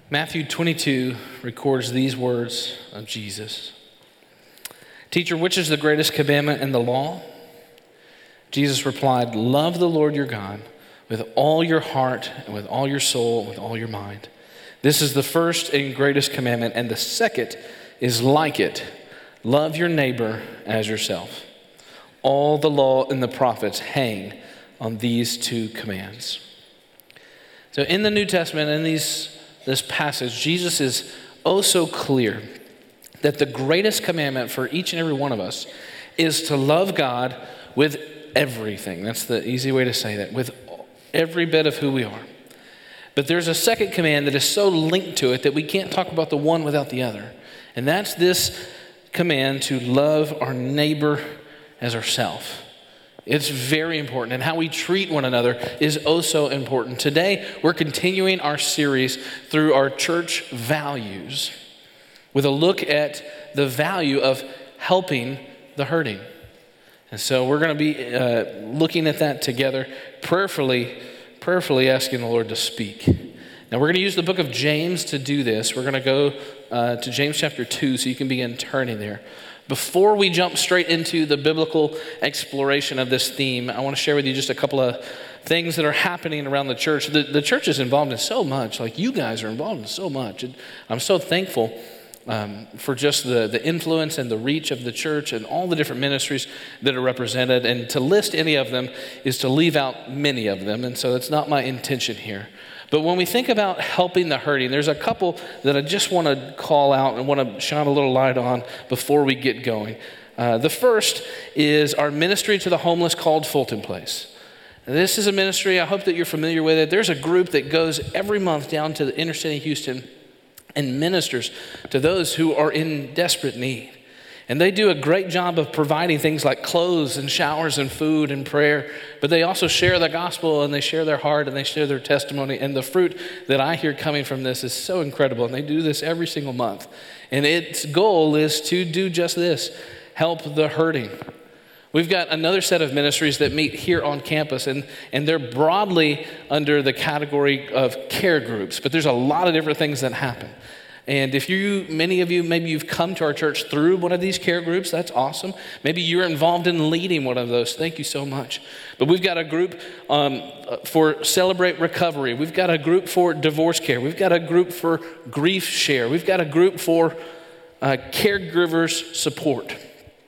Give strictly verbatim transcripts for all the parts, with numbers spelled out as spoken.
Matthew twenty-two records these words of Jesus. Teacher, which is the greatest commandment in the law? Jesus replied, love the Lord your God with all your heart and with all your soul and with all your mind. This is the first and greatest commandment, and the second is like it. Love your neighbor as yourself. All the law and the prophets hang on these two commands. So in the New Testament, in these this passage, Jesus is oh so clear that the greatest commandment for each and every one of us is to love God with everything. That's the easy way to say that, with every bit of who we are. But there's a second command that is so linked to it that we can't talk about the one without the other. And that's this command to love our neighbor as ourselves. It's very important, and how we treat one another is oh so important. Today, we're continuing our series through our church values with a look at the value of helping the hurting. And so we're going to be uh, looking at that together, prayerfully, prayerfully asking the Lord to speak. Now, we're going to use the book of James to do this. We're going to go uh, to James chapter two, so you can begin turning there. Before we jump straight into the biblical exploration of this theme, I want to share with you just a couple of things that are happening around the church. The, the church is involved in so much. Like, you guys are involved in so much. And I'm so thankful um, for just the, the influence and the reach of the church and all the different ministries that are represented. And to list any of them is to leave out many of them. And so that's not my intention here. But when we think about helping the hurting, there's a couple that I just want to call out and want to shine a little light on before we get going. Uh, the first is our ministry to the homeless called Fulton Place. This is a ministry, I hope that you're familiar with it. There's a group that goes every month down to the inner city of Houston and ministers to those who are in desperate need. And they do a great job of providing things like clothes and showers and food and prayer. But they also share the gospel, and they share their heart, and they share their testimony. And the fruit that I hear coming from this is so incredible. And they do this every single month. And its goal is to do just this: help the hurting. We've got another set of ministries that meet here on campus, and, and they're broadly under the category of care groups. But there's a lot of different things that happen. And if you, many of you, maybe you've come to our church through one of these care groups, that's awesome. Maybe you're involved in leading one of those. Thank you so much. But we've got a group um, for Celebrate Recovery. We've got a group for divorce care. We've got a group for grief share. We've got a group for uh, caregivers support.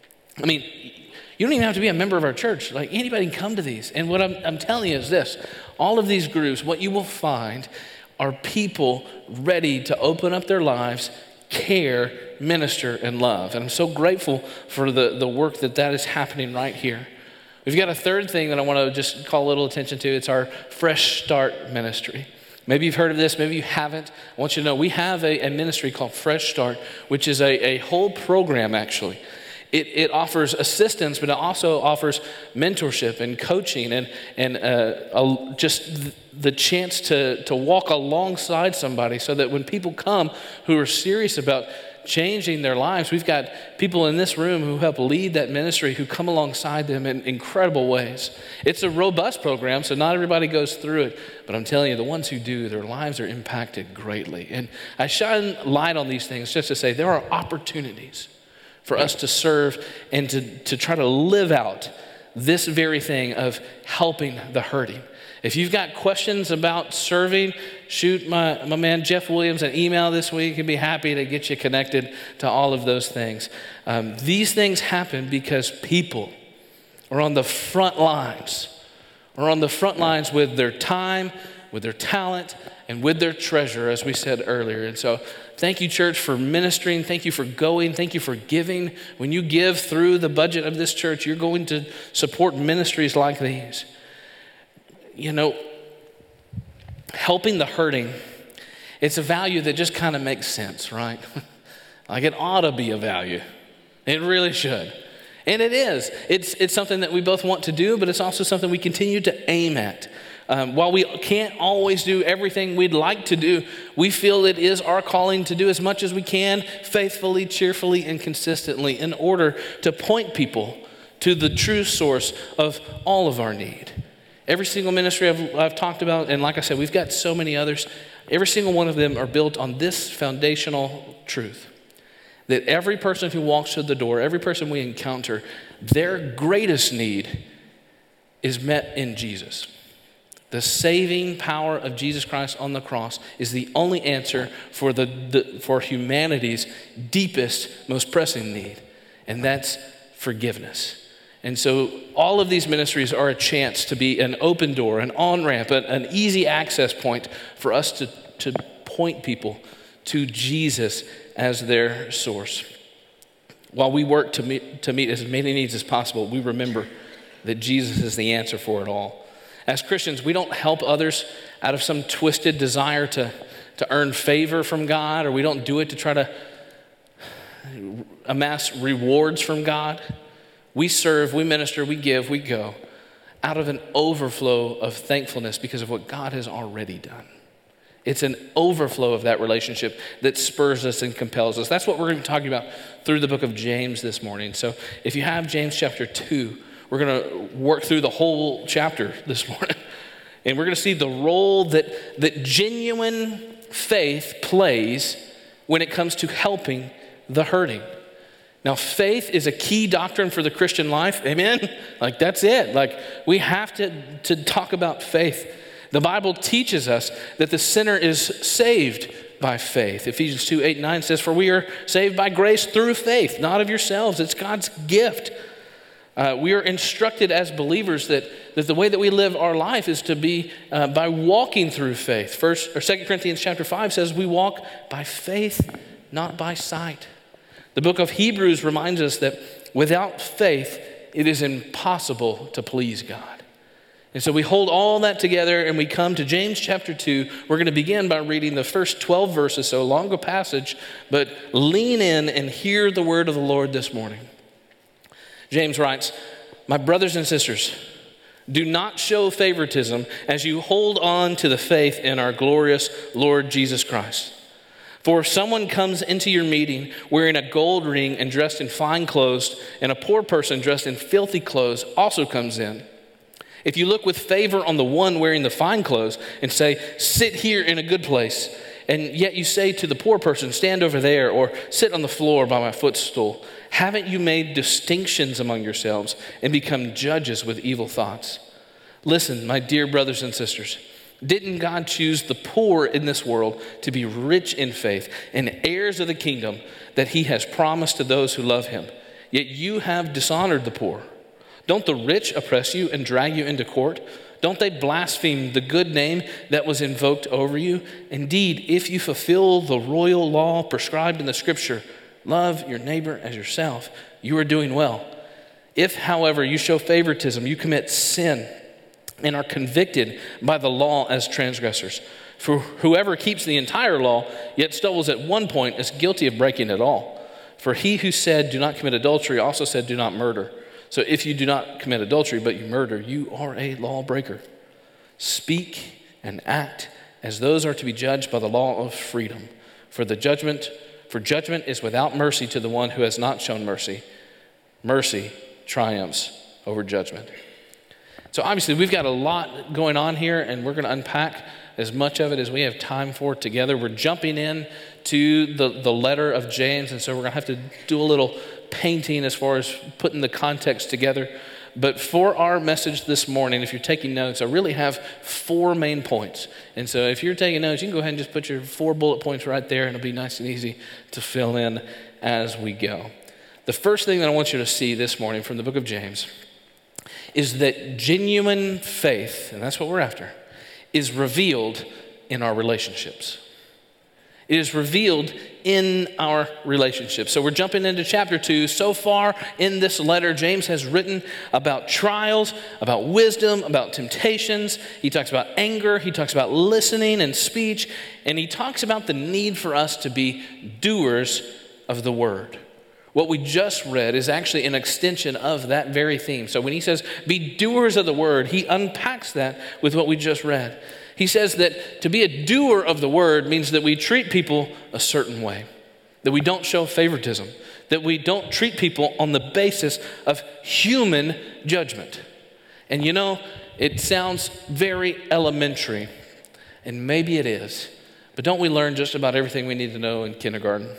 I mean, you don't even have to be a member of our church. Like, anybody can come to these. And what I'm, I'm telling you is this: all of these groups, what you will find are people ready to open up their lives, care, minister, and love. And I'm so grateful for the, the work that that is happening right here. We've got a third thing that I want to just call a little attention to. It's our Fresh Start ministry. Maybe you've heard of this, maybe you haven't. I want you to know we have a, a ministry called Fresh Start, which is a, a whole program, actually. It, it offers assistance, but it also offers mentorship and coaching and, and uh, a, just the chance to, to walk alongside somebody, so that when people come who are serious about changing their lives, we've got people in this room who help lead that ministry, who come alongside them in incredible ways. It's a robust program, so not everybody goes through it. But I'm telling you, the ones who do, their lives are impacted greatly. And I shine light on these things just to say there are opportunities for us to serve and to, to try to live out this very thing of helping the hurting. If you've got questions about serving, shoot my, my man Jeff Williams an email this week. He'd be happy to get you connected to all of those things. Um, these things happen because people are on the front lines, are on the front lines with their time, with their talent, and with their treasure, as we said earlier. And so thank you, church, for ministering. Thank you for going. Thank you for giving. When you give through the budget of this church, you're going to support ministries like these. You know, helping the hurting, it's a value that just kind of makes sense, right? Like, it ought to be a value. It really should. And it is. It's, it's something that we both want to do, but it's also something we continue to aim at. Um, while we can't always do everything we'd like to do, we feel it is our calling to do as much as we can, faithfully, cheerfully, and consistently, in order to point people to the true source of all of our need. Every single ministry I've, I've talked about, and like I said, we've got so many others, Every single one of them are built on this foundational truth, that every person who walks through the door, every person we encounter, their greatest need is met in Jesus. The saving power of Jesus Christ on the cross is the only answer for the, the for humanity's deepest, most pressing need, and that's forgiveness. And so all of these ministries are a chance to be an open door, an on-ramp, an, an easy access point for us to, to point people to Jesus as their source. While we work to meet, to meet as many needs as possible, we remember that Jesus is the answer for it all. As Christians, we don't help others out of some twisted desire to, to earn favor from God, or we don't do it to try to amass rewards from God. We serve, we minister, we give, we go out of an overflow of thankfulness because of what God has already done. It's an overflow of that relationship that spurs us and compels us. That's what we're going to be talking about through the book of James this morning. So if you have James chapter two, we're going to work through the whole chapter this morning. And we're going to see the role that, that genuine faith plays when it comes to helping the hurting. Now, faith is a key doctrine for the Christian life. Amen? Like, that's it. Like, we have to, to talk about faith. The Bible teaches us that the sinner is saved by faith. Ephesians two, eight, nine says, "For we are saved by grace through faith, not of yourselves. It's God's gift." Uh, we are instructed as believers that, that the way that we live our life is to be uh, by walking through faith. First or Second Corinthians chapter five says we walk by faith, not by sight. The book of Hebrews reminds us that without faith, it is impossible to please God. And so we hold all that together and we come to James chapter two. We're going to begin by reading the first twelve verses, so a longer passage, but lean in and hear the word of the Lord this morning. James writes, "My brothers and sisters, do not show favoritism as you hold on to the faith in our glorious Lord Jesus Christ. For if someone comes into your meeting wearing a gold ring and dressed in fine clothes, and a poor person dressed in filthy clothes also comes in, if you look with favor on the one wearing the fine clothes and say, 'Sit here in a good place,' and yet you say to the poor person, 'Stand over there,' or 'Sit on the floor by my footstool,' haven't you made distinctions among yourselves and become judges with evil thoughts? Listen, my dear brothers and sisters, didn't God choose the poor in this world to be rich in faith and heirs of the kingdom that he has promised to those who love him? Yet you have dishonored the poor. Don't the rich oppress you and drag you into court? Don't they blaspheme the good name that was invoked over you? Indeed, if you fulfill the royal law prescribed in the scripture, love your neighbor as yourself, you are doing well. If, however, you show favoritism, you commit sin and are convicted by the law as transgressors. For whoever keeps the entire law, yet stumbles at one point, is guilty of breaking it all. For he who said, 'Do not commit adultery,' also said, 'Do not murder.' So if you do not commit adultery, but you murder, you are a lawbreaker. Speak and act as those are to be judged by the law of freedom. For the judgment, for judgment is without mercy to the one who has not shown mercy. Mercy triumphs over judgment." So obviously we've got a lot going on here, and we're going to unpack as much of it as we have time for together. We're jumping in to the, the letter of James, and so we're going to have to do a little painting as far as putting the context together. But for our message this morning, if you're taking notes, I really have four main points. And so if you're taking notes, you can go ahead and just put your four bullet points right there, and it'll be nice and easy to fill in as we go. The first thing that I want you to see this morning from the book of James is that genuine faith, and that's what we're after, is revealed in our relationships. It is revealed in our relationships. So we're jumping into chapter two. So far in this letter, James has written about trials, about wisdom, about temptations. He talks about anger. He talks about listening and speech. And he talks about the need for us to be doers of the word. What we just read is actually an extension of that very theme. So when he says, be doers of the word, he unpacks that with what we just read. He says that to be a doer of the word means that we treat people a certain way, that we don't show favoritism, that we don't treat people on the basis of human judgment. And you know, it sounds very elementary, and maybe it is, But don't we learn just about everything we need to know in kindergarten?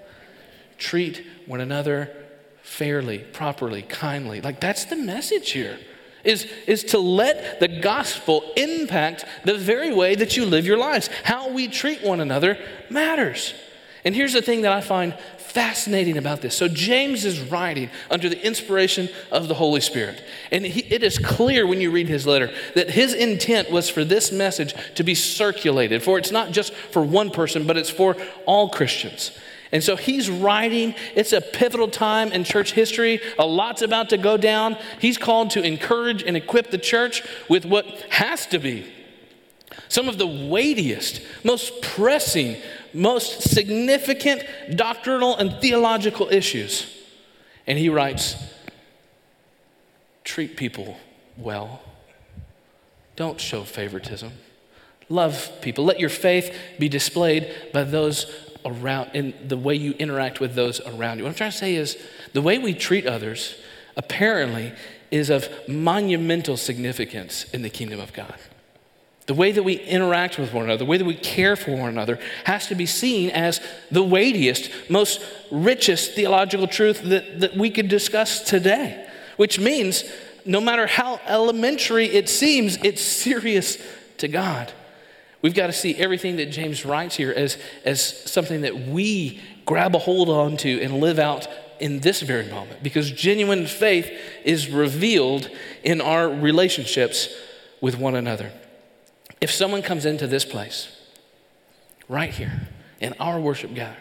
Treat one another fairly, properly, kindly. Like, that's the message here, is, is to let the gospel impact the very way that you live your lives. How we treat one another matters. And here's the thing that I find fascinating about this. So James is writing under the inspiration of the Holy Spirit. And he, it is clear when you read his letter that his intent was for this message to be circulated. For it's not just for one person, but it's for all Christians. And so he's writing. It's a pivotal time in church history. A lot's about to go down. He's called to encourage and equip the church with what has to be some of the weightiest, most pressing, most significant doctrinal and theological issues. And he writes, treat people well. Don't show favoritism. Love people. Let your faith be displayed by those around, in the way you interact with those around you. What I'm trying to say is the way we treat others apparently is of monumental significance in the kingdom of God. The way that we interact with one another, the way that we care for one another has to be seen as the weightiest, most richest theological truth that, that we could discuss today. Which means no matter how elementary it seems, it's serious to God. We've got to see everything that James writes here as, as something that we grab a hold onto and live out in this very moment. Because genuine faith is revealed in our relationships with one another. If someone comes into this place, right here, in our worship gathering,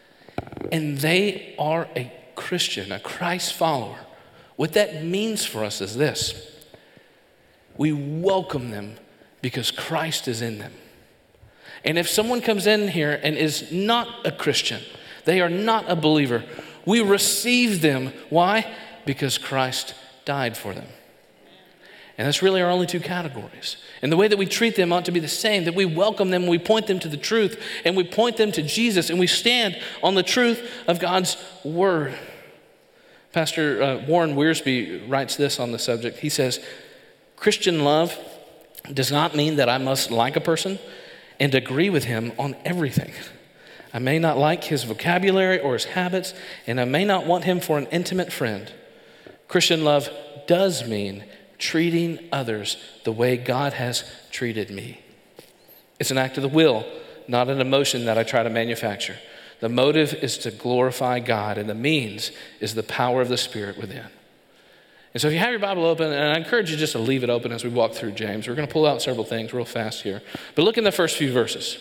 and they are a Christian, a Christ follower, what that means for us is this. We welcome them because Christ is in them. And if someone comes in here and is not a Christian, they are not a believer, we receive them. Why? Because Christ died for them. And that's really our only two categories. And the way that we treat them ought to be the same, that we welcome them, we point them to the truth, and we point them to Jesus, and we stand on the truth of God's word. Pastor uh, Warren Wiersbe writes this on the subject. He says, Christian love does not mean that I must like a person and agree with him on everything. I may not like his vocabulary or his habits, and I may not want him for an intimate friend. Christian love does mean treating others the way God has treated me. It's an act of the will, not an emotion that I try to manufacture. The motive is to glorify God, and the means is the power of the Spirit within. And so if you have your Bible open, and I encourage you just to leave it open as we walk through James. We're going to pull out several things real fast here. But look in the first few verses.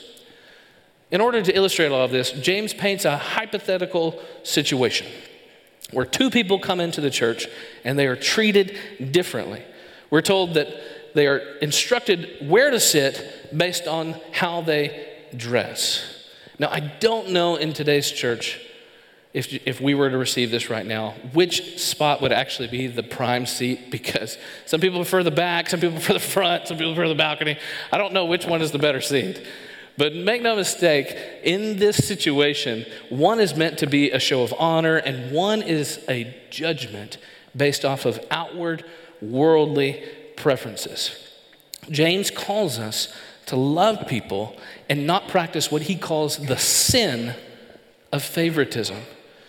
In order to illustrate all of this, James paints a hypothetical situation where two people come into the church and they are treated differently. We're told that they are instructed where to sit based on how they dress. Now, I don't know in today's church, if, if we were to receive this right now, which spot would actually be the prime seat, because some people prefer the back, some people prefer the front, some people prefer the balcony. I don't know which one is the better seat. But make no mistake, in this situation, one is meant to be a show of honor, and one is a judgment based off of outward, worldly preferences. James calls us to love people and not practice what he calls the sin of favoritism.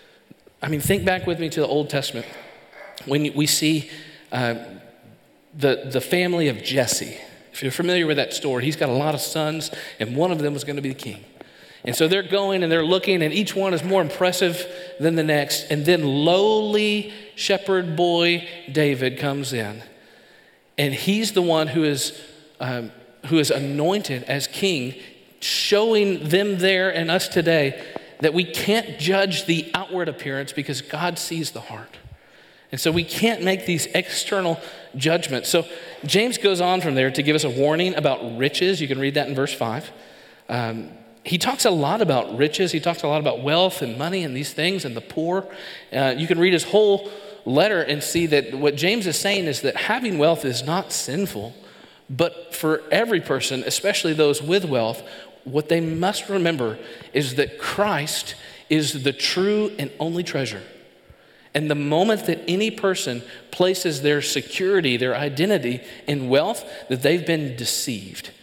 I mean, think back with me to the Old Testament when we see uh, the, the family of Jesse. If you're familiar with that story, he's got a lot of sons, and one of them was going to be the king. And so they're going and they're looking, and each one is more impressive than the next. And then lowly shepherd boy David comes in, and he's the one who is um, who is anointed as king, showing them there and us today that we can't judge the outward appearance because God sees the heart. And so we can't make these external judgments. So James goes on from there to give us a warning about riches. You can read that in verse five. Um, he talks a lot about riches. He talks a lot about wealth and money and these things and the poor. Uh, you can read his whole letter and see that what James is saying is that having wealth is not sinful, but for every person, especially those with wealth, what they must remember is that Christ is the true and only treasure. And the moment that any person places their security, their identity in wealth, that they've been deceived.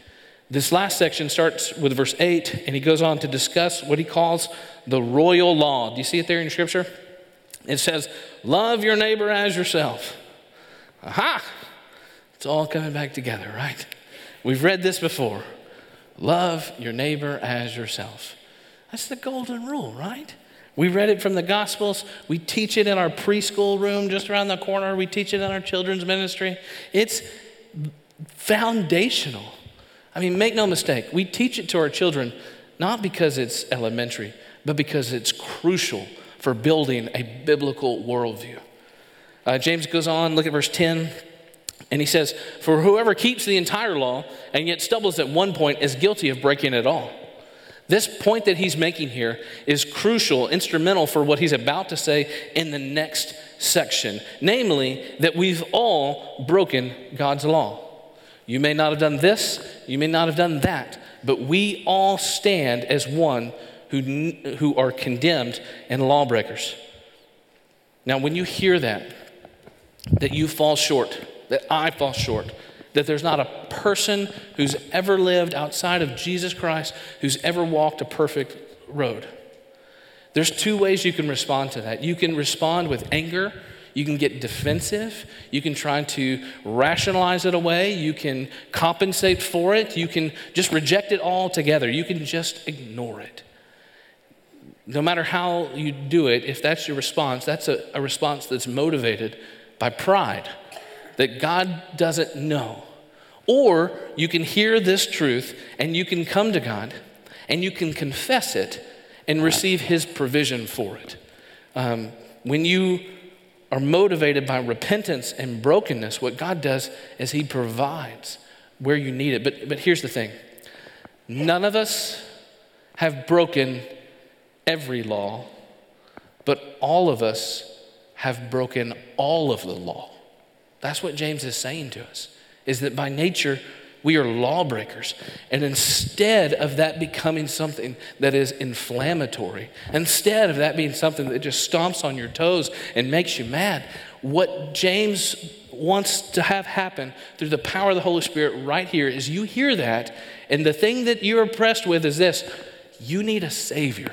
This last section starts with verse eight, and he goes on to discuss what he calls the royal law. Do you see it there in Scripture? It says, love your neighbor as yourself. Aha! It's all coming back together, right? We've read this before. Love your neighbor as yourself. That's the golden rule, right? We read it from the Gospels. We teach it in our preschool room just around the corner. We teach it in our children's ministry. It's foundational. I mean, make no mistake. We teach it to our children not because it's elementary, but because it's crucial for building a biblical worldview. Uh, James goes on, look at verse ten, and he says, for whoever keeps the entire law and yet stumbles at one point is guilty of breaking it all. This point that he's making here is crucial, instrumental for what he's about to say in the next section, namely that we've all broken God's law. You may not have done this, you may not have done that, but we all stand as one who, who are condemned and lawbreakers. Now, when you hear that, that you fall short, that I fall short, that there's not a person who's ever lived outside of Jesus Christ who's ever walked a perfect road. There's two ways you can respond to that. You can respond with anger. You can get defensive. You can try to rationalize it away. You can compensate for it. You can just reject it altogether. You can just ignore it. No matter how you do it, if that's your response, that's a, a response that's motivated by pride, that God doesn't know. Or you can hear this truth and you can come to God and you can confess it and receive his provision for it. Um, when you are motivated by repentance and brokenness, what God does is he provides where you need it. But, but here's the thing. None of us have broken every law, but all of us have broken all of the law. That's what James is saying to us, is that by nature, we are lawbreakers. And instead of that becoming something that is inflammatory, instead of that being something that just stomps on your toes and makes you mad, what James wants to have happen through the power of the Holy Spirit right here is you hear that, and the thing that you're oppressed with is this: you need a Savior.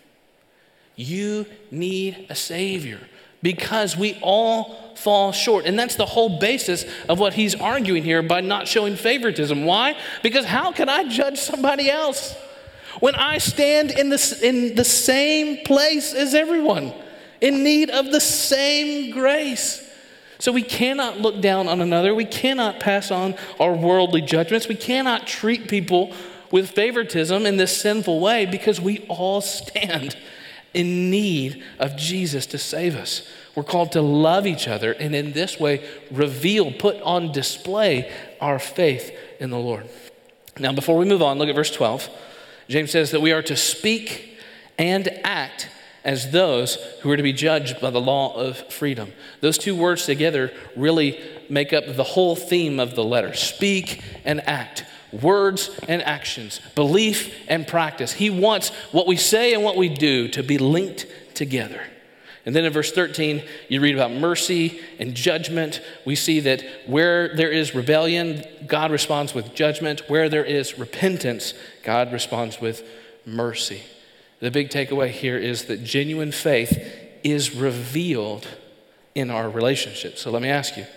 You need a Savior. Because we all fall short. And that's the whole basis of what he's arguing here by not showing favoritism. Why? Because how can I judge somebody else when I stand in the, in the same place as everyone, in need of the same grace? So we cannot look down on another. We cannot pass on our worldly judgments. We cannot treat people with favoritism in this sinful way, because we all stand in need of Jesus to save us. We're called to love each other and in this way reveal, put on display our faith in the Lord. Now, before we move on, look at verse twelve. James says that we are to speak and act as those who are to be judged by the law of freedom. Those two words together really make up the whole theme of the letter. Speak and act. Words and actions, belief and practice. He wants what we say and what we do to be linked together. And then in verse thirteen, you read about mercy and judgment. We see that where there is rebellion, God responds with judgment. Where there is repentance, God responds with mercy. The big takeaway here is that genuine faith is revealed in our relationships. So let me ask you,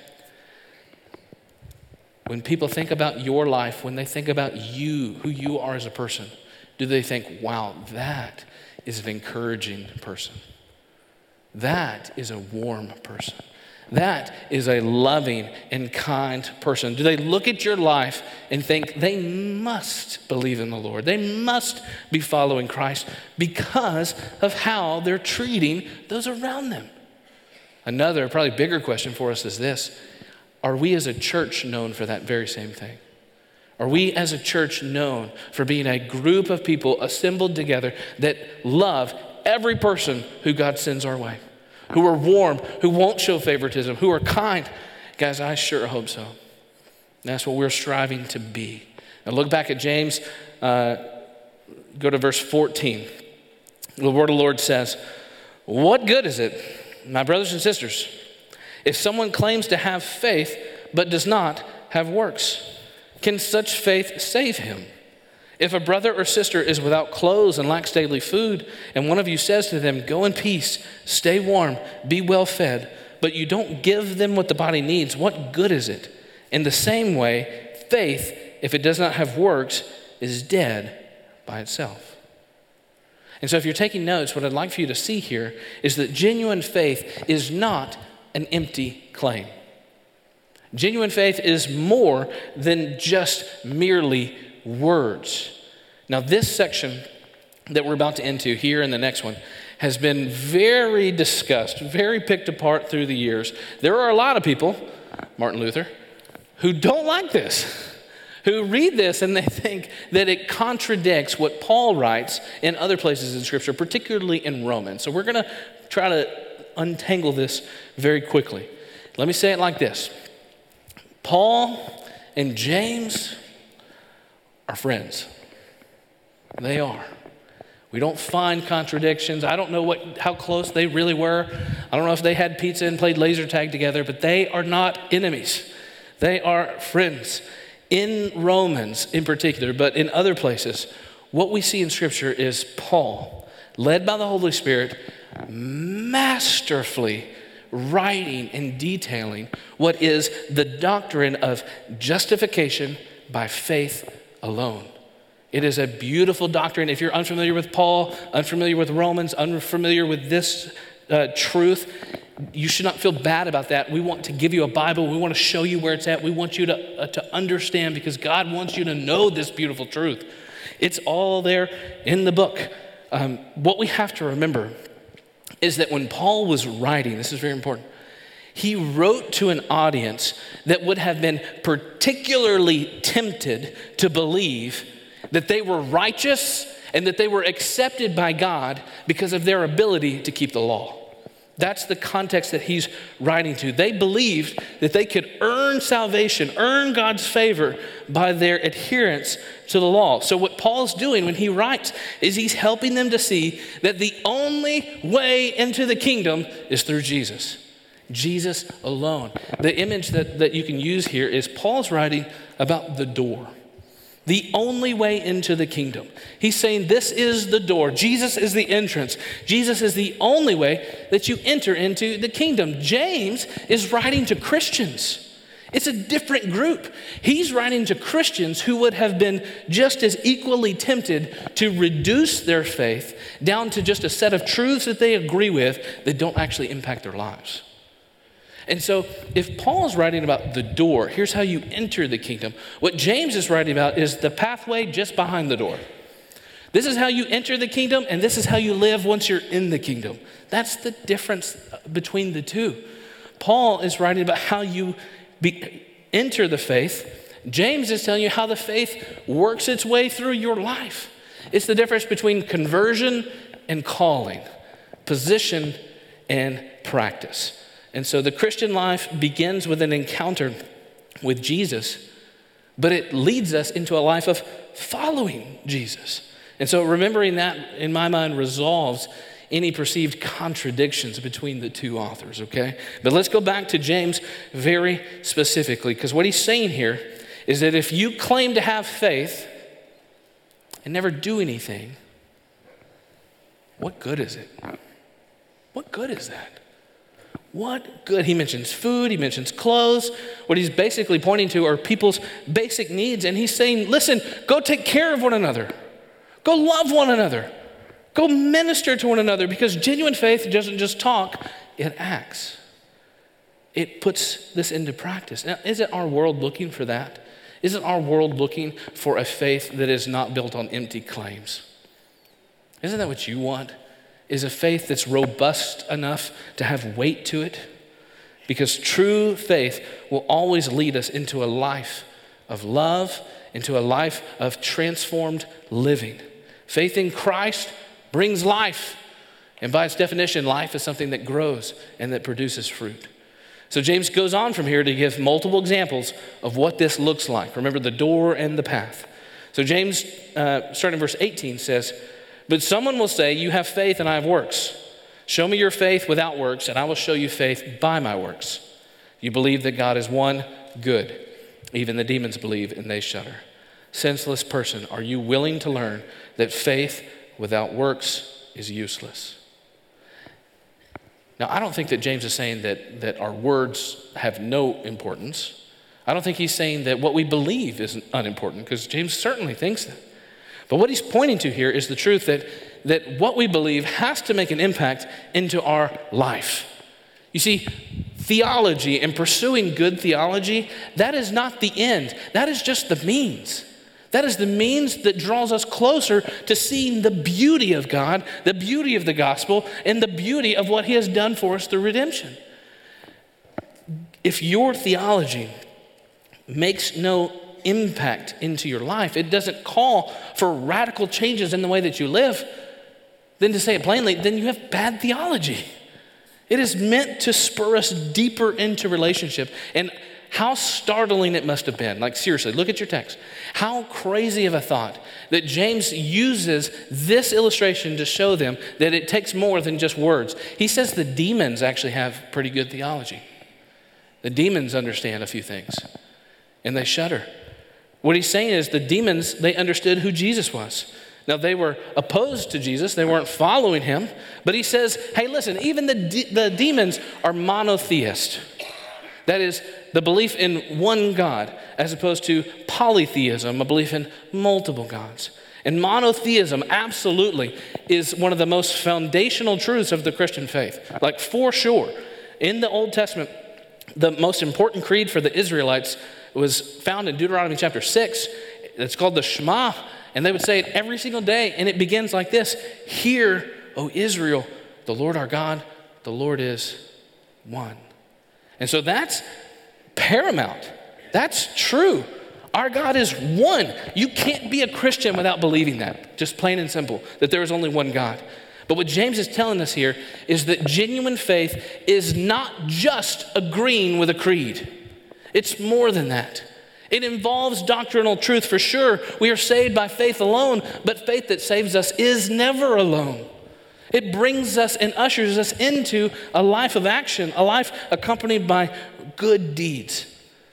when people think about your life, when they think about you, who you are as a person, do they think, wow, that is an encouraging person? That is a warm person. That is a loving and kind person. Do they look at your life and think they must believe in the Lord? They must be following Christ because of how they're treating those around them? Another, probably bigger question for us is this: are we as a church known for that very same thing? Are we as a church known for being a group of people assembled together that love every person who God sends our way, who are warm, who won't show favoritism, who are kind? Guys, I sure hope so. And that's what we're striving to be. Now look back at James, uh, go to verse fourteen. The word of the Lord says, "What good is it, my brothers and sisters, if someone claims to have faith but does not have works? Can such faith save him? If a brother or sister is without clothes and lacks daily food, and one of you says to them, go in peace, stay warm, be well fed, but you don't give them what the body needs, what good is it? In the same way, faith, if it does not have works, is dead by itself. And so if you're taking notes, what I'd like for you to see here is that genuine faith is not an empty claim. Genuine faith is more than just merely words. Now, this section that we're about to enter here in the next one has been very discussed, very picked apart through the years. There are a lot of people, Martin Luther, who don't like this, who read this and they think that it contradicts what Paul writes in other places in Scripture, particularly in Romans. So we're going to try to untangle this very quickly. Let me say it like this. Paul and James are friends. They are. We don't find contradictions. I don't know what how close they really were. I don't know if they had pizza and played laser tag together, but they are not enemies. They are friends. In Romans in particular, but in other places, what we see in Scripture is Paul, led by the Holy Spirit, masterfully writing and detailing what is the doctrine of justification by faith alone. It is a beautiful doctrine. If you're unfamiliar with Paul, unfamiliar with Romans, unfamiliar with this uh, truth, you should not feel bad about that. We want to give you a Bible. We want to show you where it's at. We want you to, uh, to understand because God wants you to know this beautiful truth. It's all there in the book. Um, what we have to remember is that when Paul was writing, this is very important, he wrote to an audience that would have been particularly tempted to believe that they were righteous and that they were accepted by God because of their ability to keep the law. That's the context that he's writing to. They believed that they could earn salvation, earn God's favor by their adherence to the law. So what Paul's doing when he writes is he's helping them to see that the only way into the kingdom is through Jesus. Jesus alone. The image that, that you can use here is Paul's writing about the door. The only way into the kingdom. He's saying this is the door. Jesus is the entrance. Jesus is the only way that you enter into the kingdom. James is writing to Christians. It's a different group. He's writing to Christians who would have been just as equally tempted to reduce their faith down to just a set of truths that they agree with that don't actually impact their lives. And so if Paul's writing about the door, here's how you enter the kingdom. What James is writing about is the pathway just behind the door. This is how you enter the kingdom, and this is how you live once you're in the kingdom. That's the difference between the two. Paul is writing about how you be, enter the faith. James is telling you how the faith works its way through your life. It's the difference between conversion and calling, position and practice. And so the Christian life begins with an encounter with Jesus, but it leads us into a life of following Jesus. And so remembering that, in my mind, resolves any perceived contradictions between the two authors, okay? But let's go back to James very specifically, because what he's saying here is that if you claim to have faith and never do anything, what good is it? What good is that? What good? He mentions food, he mentions clothes. What he's basically pointing to are people's basic needs. And he's saying, listen, go take care of one another. Go love one another. Go minister to one another, because genuine faith doesn't just talk, it acts. It puts this into practice. Now, isn't our world looking for that? Isn't our world looking for a faith that is not built on empty claims? Isn't that what you want? Is a faith that's robust enough to have weight to it? Because true faith will always lead us into a life of love, into a life of transformed living. Faith in Christ brings life. And by its definition, life is something that grows and that produces fruit. So James goes on from here to give multiple examples of what this looks like. Remember, the door and the path. So James, uh, starting in verse eighteen, says, but someone will say, you have faith and I have works. Show me your faith without works, and I will show you faith by my works. You believe that God is one, good. Even the demons believe and they shudder. Senseless person, are you willing to learn that faith without works is useless? Now, I don't think that James is saying that, that our words have no importance. I don't think he's saying that what we believe is unimportant, because James certainly thinks that. But what he's pointing to here is the truth that, that what we believe has to make an impact into our life. You see, theology and pursuing good theology, that is not the end. That is just the means. That is the means that draws us closer to seeing the beauty of God, the beauty of the gospel, and the beauty of what he has done for us through redemption. If your theology makes no impact into your life, it doesn't call for radical changes in the way that you live, then to say it plainly, then you have bad theology. It is meant to spur us deeper into relationship. And how startling it must have been. Like, seriously, look at your text. How crazy of a thought that James uses this illustration to show them that it takes more than just words. He says the demons actually have pretty good theology. The demons understand a few things, and they shudder. What he's saying is the demons, they understood who Jesus was. Now, they were opposed to Jesus. They weren't following him. But he says, hey, listen, even the, de- the demons are monotheist. That is, the belief in one God, as opposed to polytheism, a belief in multiple gods. And monotheism, absolutely, is one of the most foundational truths of the Christian faith. Like, for sure, in the Old Testament, the most important creed for the Israelites was found in Deuteronomy chapter six. It's called the Shema, and they would say it every single day, and it begins like this: Hear, O Israel, the Lord our God, the Lord is one. And so that's paramount. That's true. Our God is one. You can't be a Christian without believing that, just plain and simple, that there is only one God. But what James is telling us here is that genuine faith is not just agreeing with a creed. It's more than that. It involves doctrinal truth for sure. We are saved by faith alone, but faith that saves us is never alone. It brings us and ushers us into a life of action, a life accompanied by good deeds.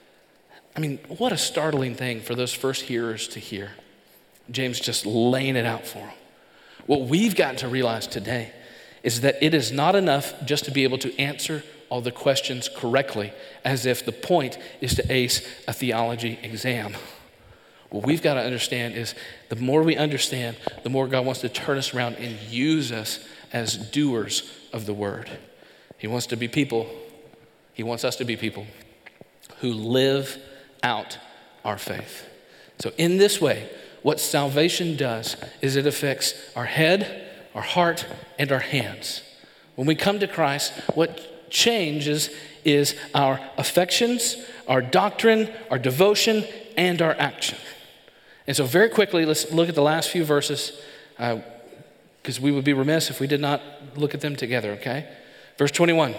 I mean, what a startling thing for those first hearers to hear. James just laying it out for them. What we've got to realize today is that it is not enough just to be able to answer all the questions correctly, as if the point is to ace a theology exam. What we've got to understand is the more we understand, the more God wants to turn us around and use us as doers of the word. He wants to be people, he wants us to be people who live out our faith. So in this way, what salvation does is it affects our head, our heart, and our hands. When we come to Christ, what changes is our affections, our doctrine, our devotion, and our action. And so very quickly, let's look at the last few verses, because uh, we would be remiss if we did not look at them together, okay? Verse twenty-one,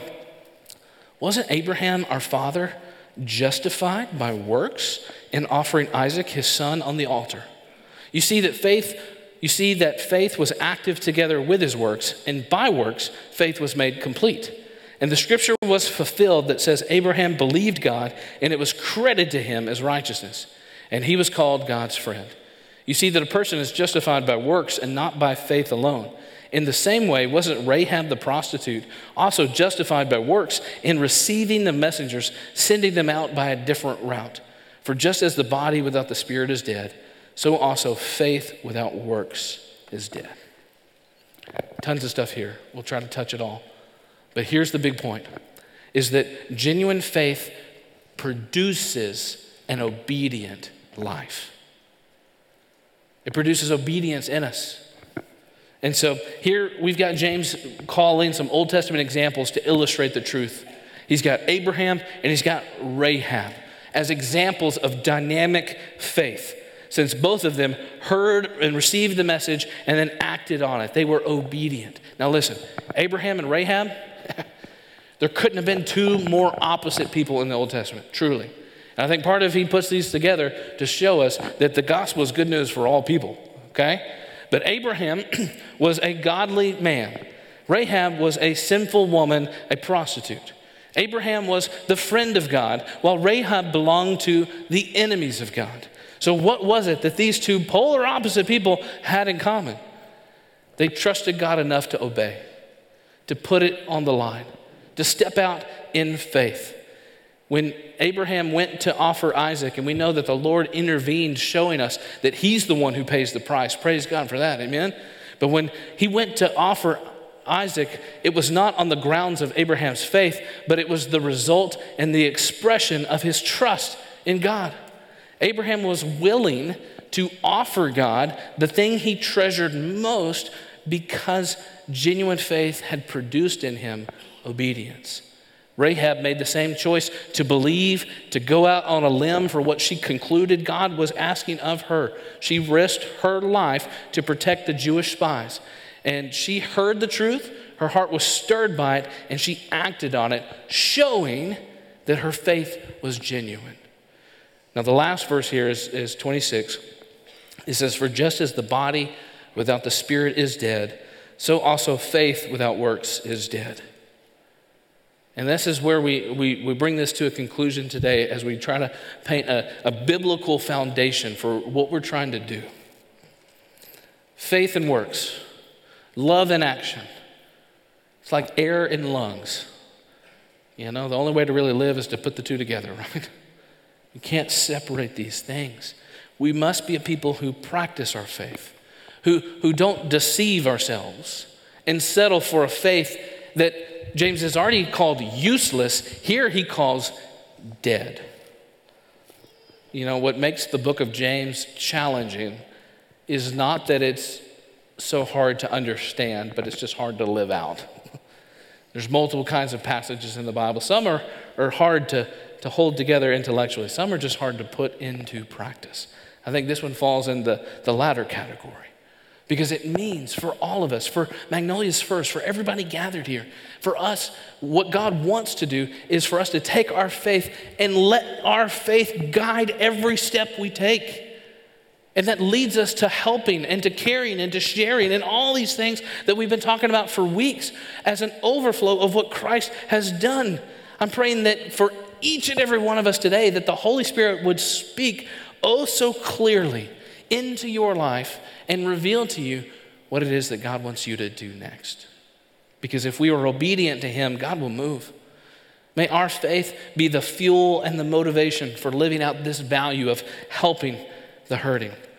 wasn't Abraham our father justified by works in offering Isaac his son on the altar? You see that faith, you see that faith was active together with his works, and by works, faith was made complete. And the scripture was fulfilled that says Abraham believed God, and it was credited to him as righteousness. And he was called God's friend. You see that a person is justified by works and not by faith alone. In the same way, wasn't Rahab the prostitute also justified by works in receiving the messengers, sending them out by a different route? For just as the body without the spirit is dead, so also faith without works is dead. Tons of stuff here. We'll try to touch it all. But here's the big point, is that genuine faith produces an obedient life. It produces obedience in us. And so here we've got James calling some Old Testament examples to illustrate the truth. He's got Abraham and he's got Rahab as examples of dynamic faith, since both of them heard and received the message and then acted on it. They were obedient. Now listen, Abraham and Rahab, there couldn't have been two more opposite people in the Old Testament, truly. And I think part of he puts these together to show us that the gospel is good news for all people, okay? But Abraham was a godly man. Rahab was a sinful woman, a prostitute. Abraham was the friend of God, while Rahab belonged to the enemies of God. So what was it that these two polar opposite people had in common? They trusted God enough to obey, to put it on the line, to step out in faith. When Abraham went to offer Isaac, and we know that the Lord intervened, showing us that he's the one who pays the price. Praise God for that, amen? But when he went to offer Isaac, it was not on the grounds of Abraham's faith, but it was the result and the expression of his trust in God. Abraham was willing to offer God the thing he treasured most because genuine faith had produced in him obedience. Rahab made the same choice to believe, to go out on a limb for what she concluded God was asking of her. She risked her life to protect the Jewish spies. And she heard the truth, her heart was stirred by it, and she acted on it, showing that her faith was genuine. Now the last verse here is, is twenty-six. It says, "For just as the body without the spirit is dead, so also faith without works is dead." And this is where we, we, we bring this to a conclusion today as we try to paint a, a biblical foundation for what we're trying to do. Faith and works, love and action. It's like air and lungs. You know, the only way to really live is to put the two together, right? You can't separate these things. We must be a people who practice our faith, who, who don't deceive ourselves and settle for a faith that James has already called useless. Here he calls dead. You know, what makes the book of James challenging is not that it's so hard to understand, but it's just hard to live out. There's multiple kinds of passages in the Bible. Some are, are hard to, to hold together intellectually. Some are just hard to put into practice. I think this one falls in the, the latter category. Because it means for all of us, for Magnolia's First, for everybody gathered here, for us, what God wants to do is for us to take our faith and let our faith guide every step we take. And that leads us to helping and to caring and to sharing and all these things that we've been talking about for weeks as an overflow of what Christ has done. I'm praying that for each and every one of us today, that the Holy Spirit would speak oh so clearly into your life and reveal to you what it is that God wants you to do next. Because if we are obedient to him, God will move. May our faith be the fuel and the motivation for living out this value of helping the hurting.